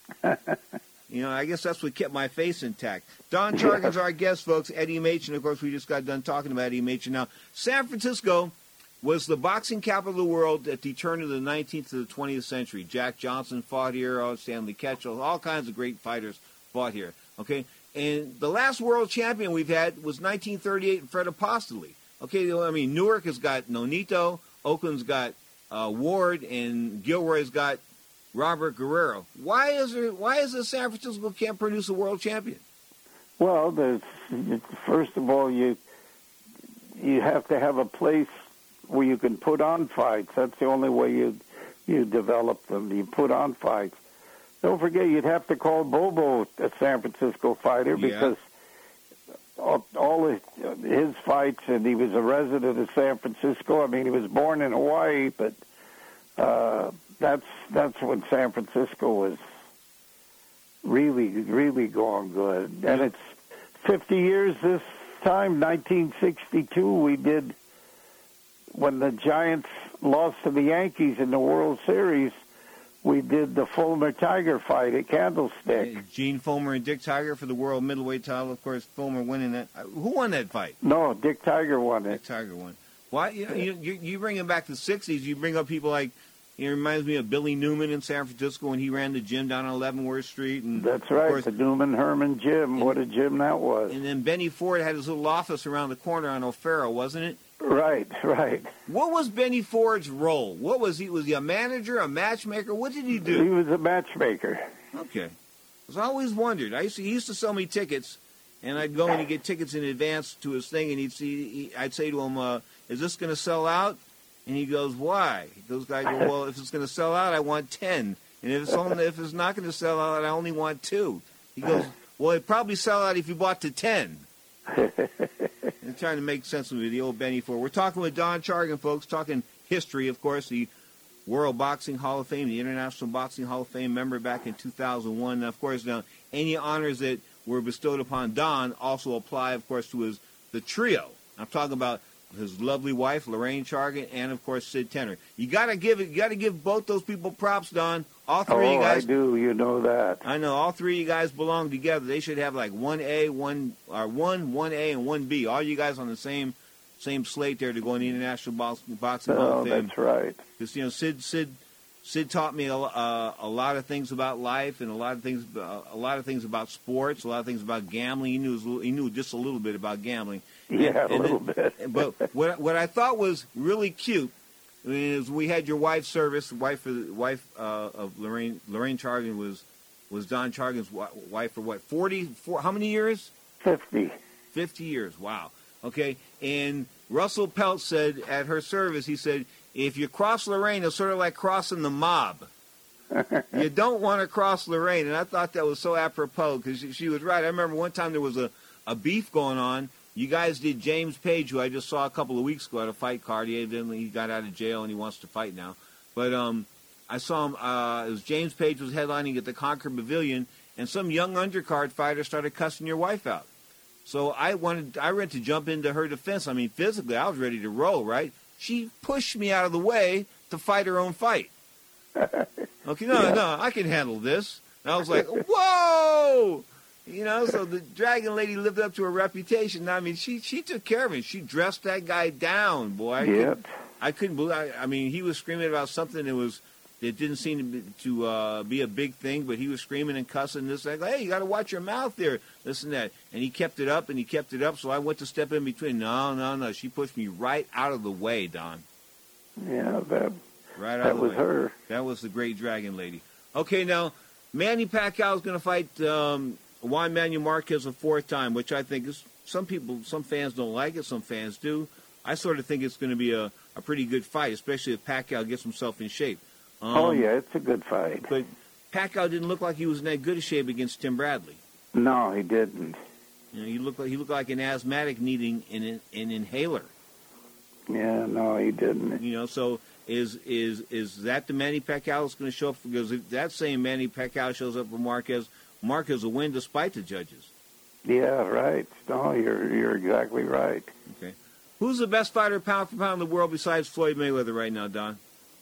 You know, I guess that's what kept my face intact. Don Chargan's our guest, folks. Eddie Machen, of course, we just got done talking about Eddie Machen. Now, San Francisco was the boxing capital of the world at the turn of the nineteenth to the twentieth century. Jack Johnson fought here, oh, Stanley Ketchel, all kinds of great fighters fought here. Okay, and the last world champion we've had was nineteen thirty-eight, Fred Apostoli. Okay, I mean, Newark has got Nonito, Oakland's got uh, Ward, and Gilroy's got Robert Guerrero. Why is there? Why is the San Francisco can't produce a world champion? Well, there's, first of all, you you have to have a place where you can put on fights. That's the only way you you develop them. You put on fights. Don't forget, you'd have to call Bobo a San Francisco fighter because yeah. all, all his, his fights, and he was a resident of San Francisco. I mean, he was born in Hawaii, but. Uh, That's that's when San Francisco was really, really going good. And it's fifty years this time, nineteen sixty-two, we did, when the Giants lost to the Yankees in the World Series, we did the Fulmer-Tiger fight at Candlestick. Gene Fulmer and Dick Tiger for the world middleweight title. Of course, Fulmer winning that. Who won that fight? No, Dick Tiger won it. Dick Tiger won. Why? You, you, you bring him back to the sixties, you bring up people like, it reminds me of Billy Newman in San Francisco when he ran the gym down on Leavenworth Street. And that's right, course, the Newman Herman gym. And, what a gym that was. And then Benny Ford had his little office around the corner on O'Farrell, wasn't it? Right, right. What was Benny Ford's role? What was he? Was he a manager, a matchmaker? What did he do? He was a matchmaker. Okay. I always wondered. I used to, he used to sell me tickets, and I'd go in and get tickets in advance to his thing, and he'd see. He, I'd say to him, uh, "Is this going to sell out?" And he goes, "Why?" Those guys go, "Well, if it's going to sell out, I want ten. And if it's only, if it's not going to sell out, I only want two." He goes, "Well, it'd probably sell out if you bought to ten." And trying to make sense of it, the old Benny Ford. We're talking with Don Chargan, folks, talking history, of course, the World Boxing Hall of Fame, the International Boxing Hall of Fame member back in two thousand one. And, of course, now any honors that were bestowed upon Don also apply, of course, to his the trio. I'm talking about his lovely wife Lorraine Chargan, and of course Sid Tenner. You gotta give it. You gotta give both those people props, Don. All three oh, of you guys. I do. You know that. I know all three of you guys belong together. They should have like one A, one or one, one A, and one B. All you guys on the same same slate there to go in the International Boxing, Boxing oh, Hall of Fame. That's right. Because you know Sid Sid Sid taught me a, uh, a lot of things about life and a lot of things uh, a lot of things about sports, a lot of things about gambling. He knew he knew just a little bit about gambling. Yeah, and, a and little then, bit. But what what I thought was really cute is we had your wife's service. The wife of wife uh, of Lorraine Lorraine Chargan was was Don Chargan's wife for what forty? For, how many years? Fifty. Fifty years. Wow. Okay. And Russell Pelt said at her service, he said, if you cross Lorraine, it's sort of like crossing the mob. You don't want to cross Lorraine. And I thought that was so apropos because she, she was right. I remember one time there was a, a beef going on. You guys did James Page, who I just saw a couple of weeks ago at a fight card. He evidently he got out of jail and he wants to fight now. But um, I saw him. Uh, it was James Page was headlining at the Concord Pavilion, and some young undercard fighter started cussing your wife out. So I wanted, I went to jump into her defense. I mean, physically, I was ready to roll, right? She pushed me out of the way to fight her own fight. Okay, no, yeah. no, I can handle this. And I was like, whoa! You know, so the Dragon Lady lived up to her reputation. I mean, she she took care of it. She dressed that guy down, boy. I yep. Couldn't, I couldn't believe. I, I mean, he was screaming about something that was that didn't seem to be, to uh, be a big thing, but he was screaming and cussing this. Like, hey, you got to watch your mouth there, this and that. And he kept it up and he kept it up. So I went to step in between. No, no, no. She pushed me right out of the way, Don. Yeah, that right out that of the was way. her. That was the great Dragon Lady. Okay, now Manny Pacquiao is going to fight um, Juan Manuel Marquez a fourth time, which I think is some people, some fans don't like it, some fans do. I sort of think it's going to be a, a pretty good fight, especially if Pacquiao gets himself in shape. Um, oh yeah, it's a good fight. But Pacquiao didn't look like he was in that good a shape against Tim Bradley. No, he didn't. You know, he looked like he looked like an asthmatic needing an, an inhaler. Yeah, no, he didn't. You know, so is is is that the Manny Pacquiao that's going to show up? Because if that same Manny Pacquiao shows up for Marquez, Marquez will win despite the judges. Yeah, right. No, you're you're exactly right. Okay, who's the best fighter pound for pound in the world besides Floyd Mayweather right now, Don?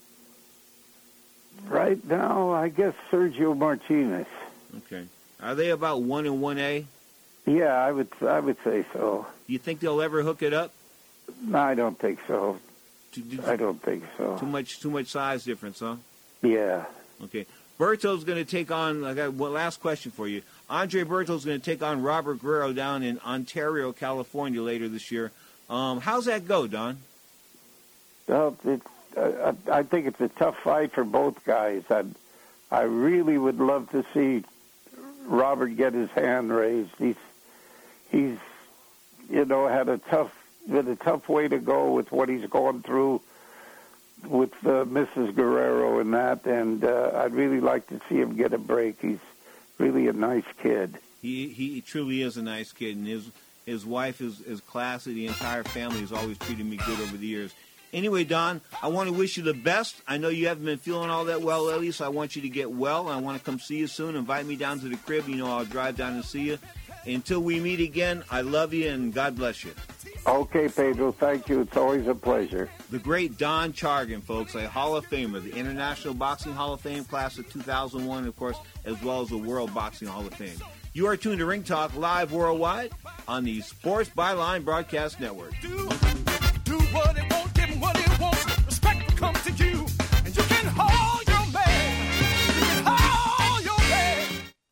Right now, I guess Sergio Martinez. Okay, are they about one and one A? Yeah, I would I would say so. Do you think they'll ever hook it up? No, I don't think so. Too, too, I don't think so. Too much, too much size difference, huh? Yeah. Okay. Berto's going to take on. I got one last question for you. Andre Berto's going to take on Robert Guerrero down in Ontario, California, later this year. Um, how's that go, Don? Well, it, uh, I think it's a tough fight for both guys. I, I really would love to see Robert get his hand raised. He's, he's, you know, had a tough. Been a tough way to go with what he's going through with uh, Missus Guerrero and that, and uh, I'd really like to see him get a break. He's really a nice kid. He he truly is a nice kid, and his his wife is, is classy. The entire family has always treated me good over the years. Anyway, Don, I want to wish you the best. I know you haven't been feeling all that well lately, so I want you to get well, and I want to come see you soon. Invite me down to the crib. You know I'll drive down and see you. Until we meet again, I love you, and God bless you. Okay, Pedro, thank you. It's always a pleasure. The great Don Chargan, folks, a Hall of Famer, the International Boxing Hall of Fame class of two thousand one, of course, as well as the World Boxing Hall of Fame. You are tuned to Ring Talk live worldwide on the Sports Byline Broadcast Network. Do, do what it won't, give him what it wants. Respect will come to you, and you can hold your man. You can hold your man.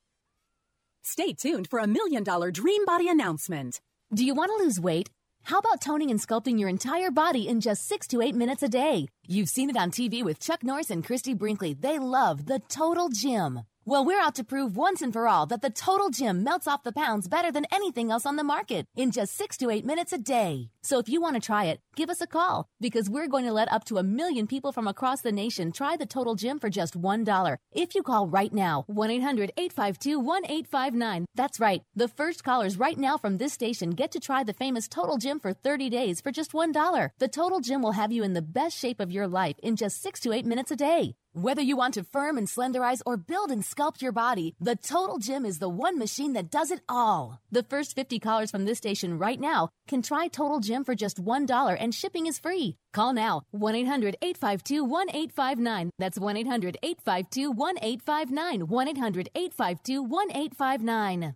Stay tuned for a million dollar Dream Body announcement. Do you want to lose weight? How about toning and sculpting your entire body in just six to eight minutes a day? You've seen it on T V with Chuck Norris and Christy Brinkley. They love the Total Gym. Well, we're out to prove once and for all that the Total Gym melts off the pounds better than anything else on the market in just six to eight minutes a day. So if you want to try it, give us a call because we're going to let up to a million people from across the nation try the Total Gym for just one dollar. If you call right now, one eight hundred eight five two one eight five nine. That's right. The first callers right now from this station get to try the famous Total Gym for thirty days for just one dollar. The Total Gym will have you in the best shape of your life in just six to eight minutes a day. Whether you want to firm and slenderize or build and sculpt your body, the Total Gym is the one machine that does it all. The first fifty callers from this station right now can try Total Gym for just one dollar and shipping is free. Call now, one eight hundred eight five two one eight five nine. That's one eight hundred eight five two one eight five nine. one eight hundred eight five two one eight five nine.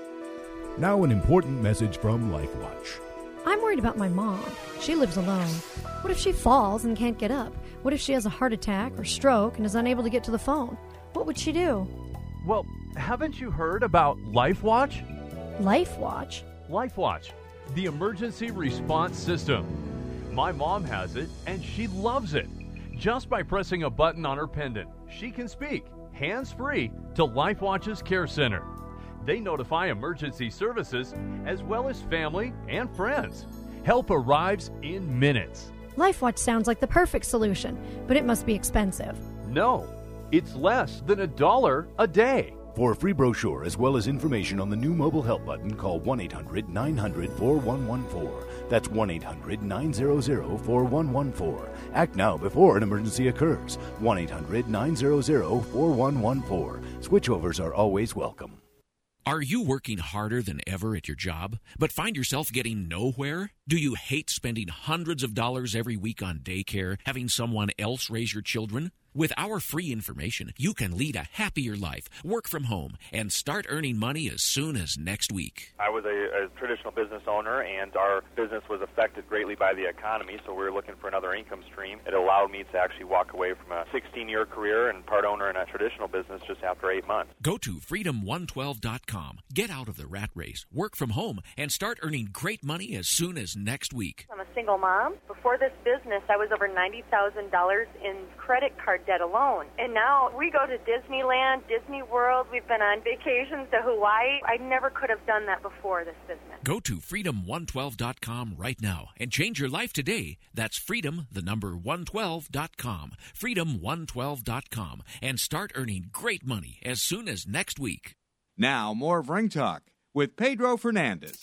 Now an important message from LifeWatch. I'm worried about my mom. She lives alone. What if she falls and can't get up? What if she has a heart attack or stroke and is unable to get to the phone? What would she do? Well, haven't you heard about LifeWatch? LifeWatch? LifeWatch, the emergency response system. My mom has it, and she loves it. Just by pressing a button on her pendant, she can speak, hands-free, to LifeWatch's Care Center. They notify emergency services as well as family and friends. Help arrives in minutes. LifeWatch sounds like the perfect solution, but it must be expensive. No, it's less than a dollar a day. For a free brochure as well as information on the new mobile help button, call one eight hundred nine hundred four one one four. That's one eight hundred nine hundred four one one four. Act now before an emergency occurs. one eight hundred nine hundred four one one four. Switchovers are always welcome. Are you working harder than ever at your job, but find yourself getting nowhere? Do you hate spending hundreds of dollars every week on daycare, having someone else raise your children? With our free information, you can lead a happier life, work from home, and start earning money as soon as next week. I was a, a traditional business owner, and our business was affected greatly by the economy, so we were looking for another income stream. It allowed me to actually walk away from a sixteen-year career and part owner in a traditional business just after eight months. Go to freedom one twelve dot com. Get out of the rat race, work from home, and start earning great money as soon as next week. I'm a single mom. Before this business, I was over ninety thousand dollars in credit card debt alone. And now we go to Disneyland, Disney World. We've been on vacations to Hawaii. I never could have done that before this business. Go to freedom one twelve dot com right now and change your life today. That's freedom, the number one twelve dot com. freedom one twelve dot com. And start earning great money as soon as next week. Now, more of Ring Talk with Pedro Fernandez.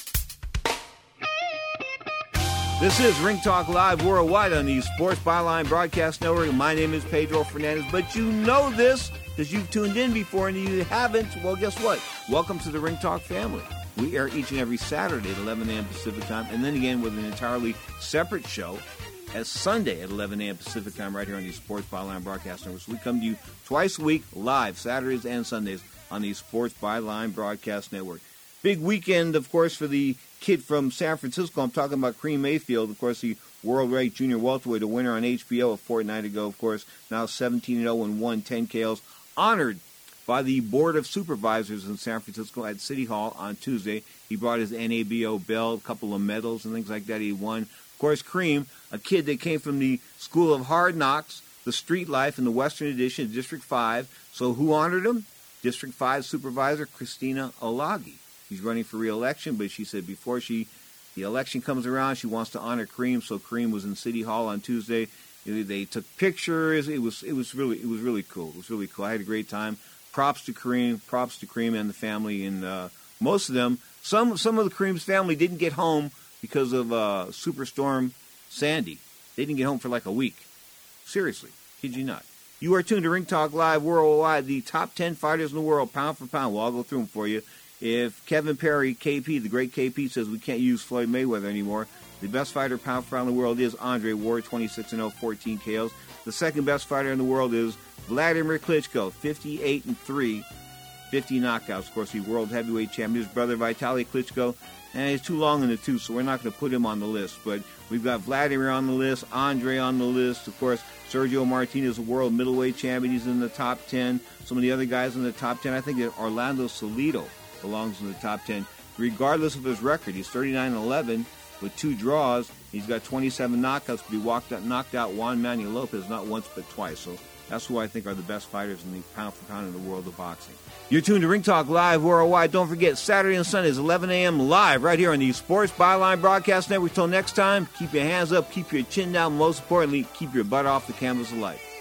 This is Ring Talk Live worldwide on the Sports Byline Broadcast Network. My name is Pedro Fernandez, but you know this because you've tuned in before and you haven't. Well, guess what? Welcome to the Ring Talk family. We air each and every Saturday at eleven a.m. Pacific Time, and then again with an entirely separate show as Sunday at eleven a.m. Pacific Time right here on the Sports Byline Broadcast Network. So we come to you twice a week live, Saturdays and Sundays, on the Sports Byline Broadcast Network. Big weekend, of course, for the kid from San Francisco. I'm talking about Kareem Mayfield, of course, the world-ranked junior welterweight, a winner on H B O a fortnight ago, of course, now seventeen and oh and won ten K Os, honored by the Board of Supervisors in San Francisco at City Hall on Tuesday. He brought his N A B O belt, a couple of medals and things like that he won. Of course, Kareem, a kid that came from the School of Hard Knocks, the Street Life in the Western Edition, District five. So who honored him? District five Supervisor Christina Olagi. She's running for re-election, but she said before she, the election comes around, she wants to honor Kareem. So Kareem was in City Hall on Tuesday. They took pictures. It was it was really it was really cool. It was really cool. I had a great time. Props to Kareem. Props to Kareem and the family. And uh, most of them, some some of the Kareem's family didn't get home because of uh, Superstorm Sandy. They didn't get home for like a week. Seriously, kid you not. You are tuned to Ring Talk Live worldwide. The top ten fighters in the world, pound for pound. Well, I'll go through them for you. If Kevin Perry, K P, the great K P, says we can't use Floyd Mayweather anymore, the best fighter pound for pound in the world is Andre Ward, twenty-six and oh, fourteen K Os. The second best fighter in the world is Vladimir Klitschko, fifty-eight and three, fifty knockouts. Of course, the world heavyweight champion. His brother Vitaly Klitschko, and he's too long in the tooth, so we're not going to put him on the list. But we've got Vladimir on the list, Andre on the list. Of course, Sergio Martinez, the world middleweight champion. He's in the top ten. Some of the other guys in the top ten, I think that Orlando Salido belongs in the top ten. Regardless of his record, he's thirty-nine and eleven with two draws. He's got twenty-seven knockouts, but he walked out, knocked out Juan Manuel Lopez not once but twice. So that's who I think are the best fighters in the pound for pound in the world of boxing. You're tuned to Ring Talk Live worldwide. Don't forget, Saturday and Sundays, eleven a.m. live right here on the Sports Byline Broadcast Network. Till next time, keep your hands up, keep your chin down. Most importantly, keep your butt off the canvas of life.